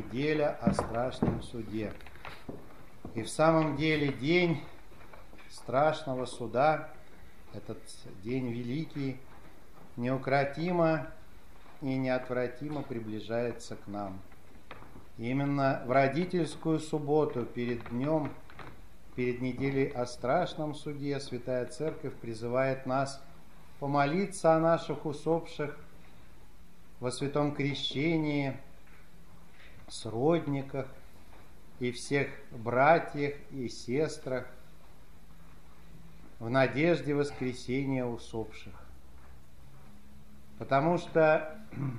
неделя о страшном суде. И в самом деле день страшного суда, этот день великий, неукротимо и неотвратимо приближается к нам. Именно в родительскую субботу перед неделей о страшном суде Святая Церковь призывает нас помолиться о наших усопших во святом крещении, сродниках и всех братьях и сестрах в надежде воскресения усопших. Потому что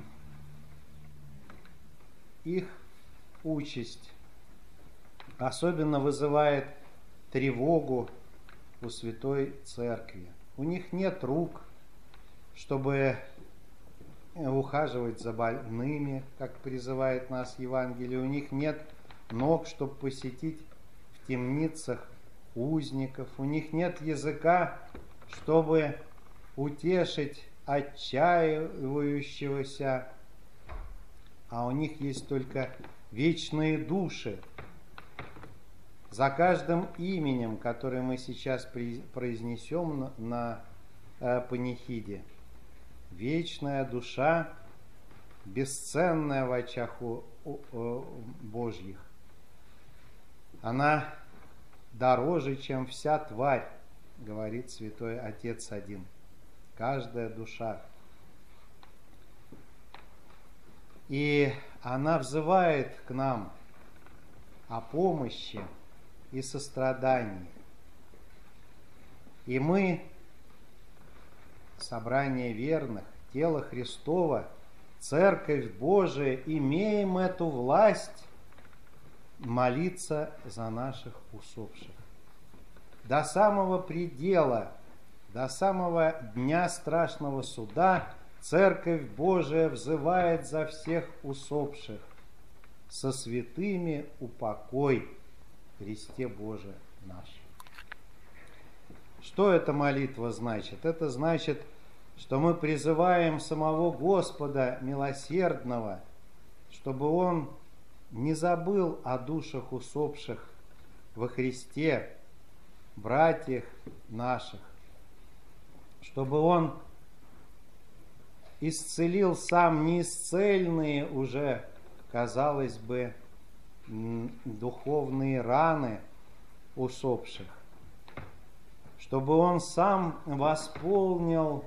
их участь особенно вызывает тревогу у Святой Церкви. У них нет рук, чтобы ухаживать за больными, как призывает нас Евангелие. У них нет ног, чтобы посетить в темницах узников. У них нет языка, чтобы утешить отчаивающегося. А у них есть только вечные души. За каждым именем, которое мы сейчас произнесем на панихиде, вечная душа, бесценная в очах Божьих. Она дороже, чем вся тварь, говорит Святой Отец один. Каждая душа. И она взывает к нам о помощи и сострадании. И мы, собрание верных, тело Христово, Церковь Божия, имеем эту власть молиться за наших усопших. До самого предела, до самого дня страшного суда Церковь Божия взывает за всех усопших. Со святыми упокой, Христе Боже наш. Что эта молитва значит? Это значит, что мы призываем самого Господа милосердного, чтобы Он не забыл о душах усопших во Христе, братьях наших, чтобы Он исцелил сам неисцельные уже, казалось бы, духовные раны усопших, чтобы Он сам восполнил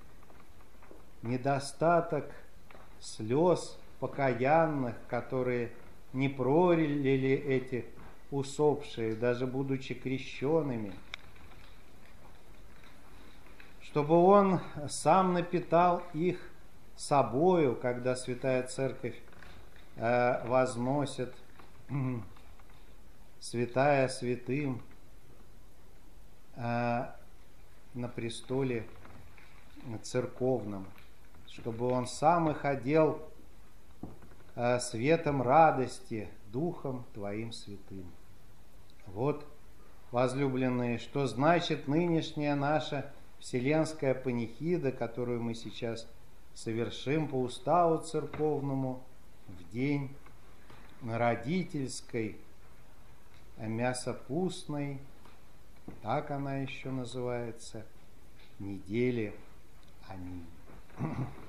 недостаток слез покаянных, которые не пролили эти усопшие, даже будучи крещенными, чтобы Он сам напитал их собою, когда Святая Церковь возносит святая святым на престоле церковном, чтобы Он сам их одел светом радости, Духом Твоим святым. Вот, возлюбленные, что значит нынешняя наша вселенская панихида, которую мы сейчас совершим по уставу церковному в день родительской, мясопустной, так она еще называется, недели. Аминь.